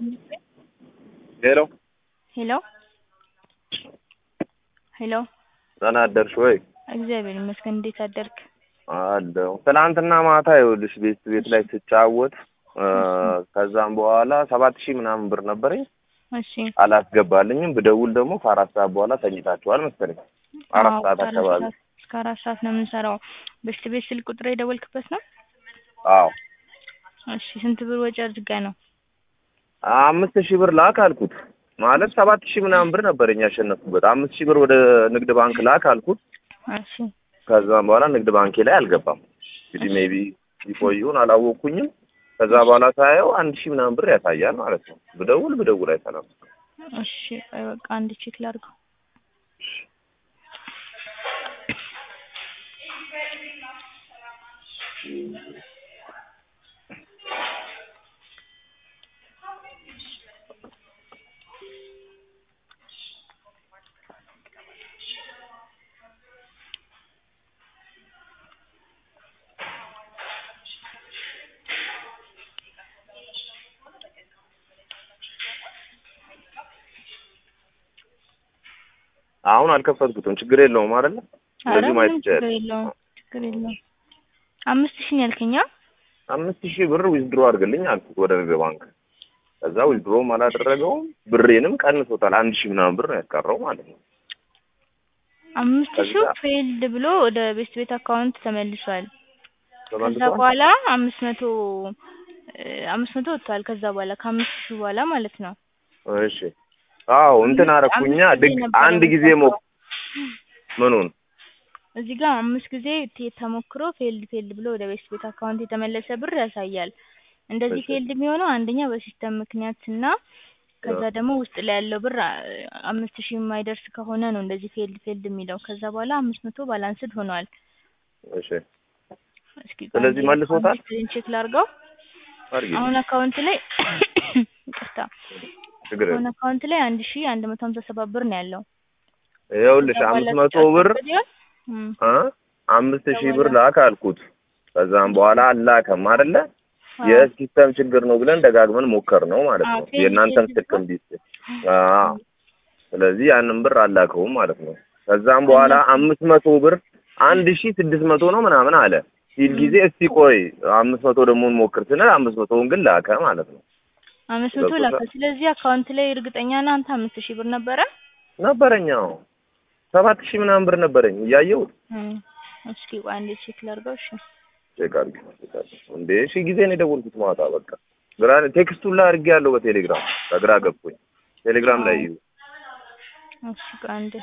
Hello. Hello. Hello. ደህና አደርሽ ወይ? እግዚአብሔር ይመስገን። እንዴት አደርክ? አለሁ። ትናንትና ማታ ይኸውልሽ ቤት ላይ ስጫወት ከዛም በኋላ 7000 ምናምን ብር ነበረኝ። እሺ። አላስገባልኝም። ብደውል ደግሞ ከ4 ሰዓት በኋላ ተኝታችኋል መሰለኝ። 4 ሰዓት አካባቢ እስከ 4 ሰዓት ነው የምንሰራው። ቤት ስልክ ቁጥር የደወልክበት ነው? አዎ። እሺ። ስንት ብር ወጪ አድርገህ ነው? 5000 ብር ላክ አልኩት። ማለት 7000 ምናምን ብር ነበረኝ ያሸነፍኩበት። 5000 ብር ወደ ንግድ ባንክ ላክ አልኩት። እሺ። ከዛም በኋላ ንግድ ባንኬ ላይ አልገባም። እንግዲህ ሜቢ ይቆዩን አላወኩኝም። ከዛ በኋላ ሳየው 1000 ምናምን ብር ያሳያል ማለት ነው። ብደውል አይሰራም። እሺ። በቃ አንድ ቼክ ላድርገው። አሁን አልከፈትኩትም። ችግር የለውም አይደል? ስለዚህ ማየት ይችላል። ችግር የለውም። 5000 ነው ያልከኝ? 5000 ብር ዊዝድሮ አድርግልኝ አልኩት ወደ ንግድ ባንክ። ከዛ ዊዝድሮም አላደረገውም። ብሬንም ቀንሶታል። 1000 ምናምን ብር ነው ያስቀረው ማለት ነው። 5000 ፌልድ ብሎ ወደ ቤት አካውንት ተመልሷል። ከዛ በኋላ 500 ወጥቷል። ከዛ በኋላ ከ5000 በኋላ ማለት ነው። እሺ። አዎ እንትን አረኩኛ አንድ ጊዜ ምኑን እዚህ ጋር 5 ጊዜ ተሞክሮ ፌልድ ብሎ ወደ ቤት አካውንት የተመለሰ ብር ያሳያል። እንደዚህ ፌልድ የሚሆነው አንደኛ በሲስተም ምክንያትና ከዛ ደግሞ ውስጥ ላይ ያለው ብር 5000 የማይደርስ ከሆነ ነው እንደዚህ ፌልድ የሚለው። ከዛ በኋላ 500 ባላንስድ ሆኗል። እሺ። ስለዚህ መልሶታል። ቼክ ላድርገው። አሁን አካውንት ላይ ይቅርታ አሁን አካውንት ላይ 1157 ብር ነው ያለው። ይኸውልሽ 500 ብር 5000 ብር ላክ አልኩት። ከዛም በኋላ አላከም አይደለ? የሲስተም ችግር ነው ብለን ደጋግመን ሞከር ነው ማለት ነው። የእናንተም ጥቅም ቢስ ስለዚህ ያንን ብር አላከውም ማለት ነው። ከዛም በኋላ 500 ብር 1600 ነው ምናምን አለ። ሲል ጊዜ እስቲ ቆይ 500 ደግሞ እንሞክር ስንል 500ውን ግን ላከ ማለት ነው። 500 ላከ። ስለዚህ አካውንት ላይ እርግጠኛ ነህ አንተ 5000 ብር ነበረኛው 7000 ምናምን ብር ነበረኝ እያየው። እስኪ አንዴ ቼክ ላድርገው። እሺ ቼክ አድርጊ። እንዴ እሺ ጊዜ ነው የደወልኩት ማታ። በቃ ግራን ቴክስቱን ላይ አድርጌያለሁ በቴሌግራም። ከግራ ገባኝ ቴሌግራም ላይ እዩ። እሺ አንዴ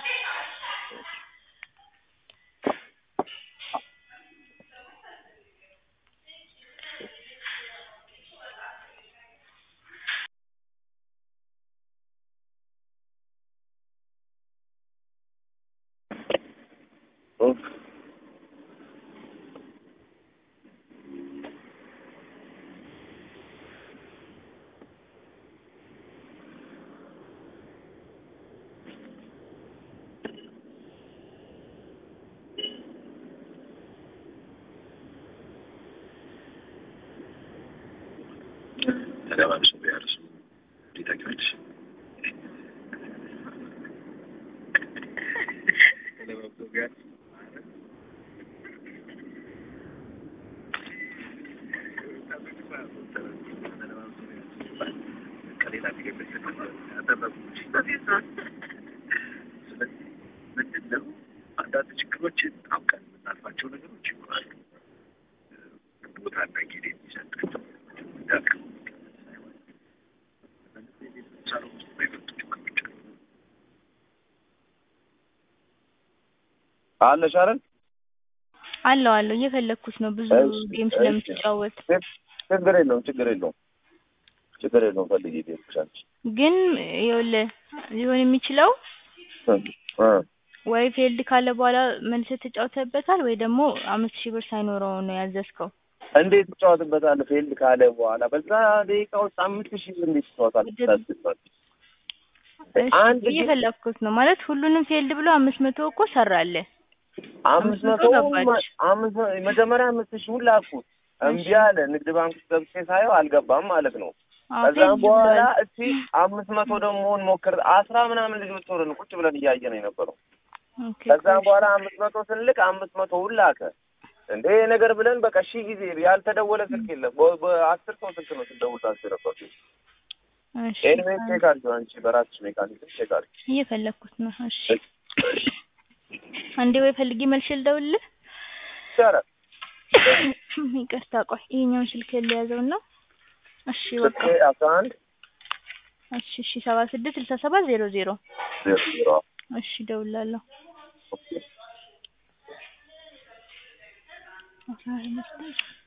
ተለባብሶ ቢያርሱ ሊታከምሽ ተለባብሶ ቢያርሱ ከሌላ ቢገበስ ምንድነው አንዳንድ ችግሮችን አውቀን የምናልፋቸው ነገሮች ይኖራሉ። ቦታና ጊዜ ይሰጣል። አለሽ አይደል? አለው እየፈለኩት ነው። ብዙ ጌም ስለምትጫወት ችግር የለውም ፈልጊ ዴስክሻንች ግን ይኸውልህ ሊሆን የሚችለው ወይ ፌልድ ካለ በኋላ መልሰህ ተጫውተበታል ወይ ደግሞ 5000 ብር ሳይኖረው ነው ያዘዝከው። እንዴት ተጫውተበታል? ፌልድ ካለ በኋላ በዛ ደቂቃ ውስጥ 5000 ብር እንዴት ተጫውተበታል? አንድ እየፈለኩት ነው ማለት ሁሉንም ፌልድ ብሎ 500 እኮ ሰራለህ። 500 መጀመሪያ 5000 ላኩት እምቢ አለ። ንግድ ባንክ ገብቼ ሳየው አልገባም ማለት ነው። ከዛም በኋላ እስቲ 500 ደግሞ እንሞክር 10 ምናምን ልጆች ሆነን ቁጭ ብለን እያየን የነበረው ከዛም በኋላ 500 ስንልክ 500 ላከ እንዴ ነገር ብለን በቃ ሺ ጊዜ ያልተደወለ ስልክ የለም በ10 ሰው ስልክ ነው ተደውላችሁ ነበር እሺ ኤኒዌይ ቼክ አድርጊው አንቺ በራስሽ ሜካኒክ ቼክ አድርጊ እየፈለኩት ነው እሺ አንዴ ወይ ፈልጊ መልሽ ልደውልልህ ይቻላል ይቅርታ ቆይ ይሄኛውን ስልክ ልያዘውና እሺ በቃ 11 እሺ 76 67 00 እሺ ደውላለሁ ኦኬ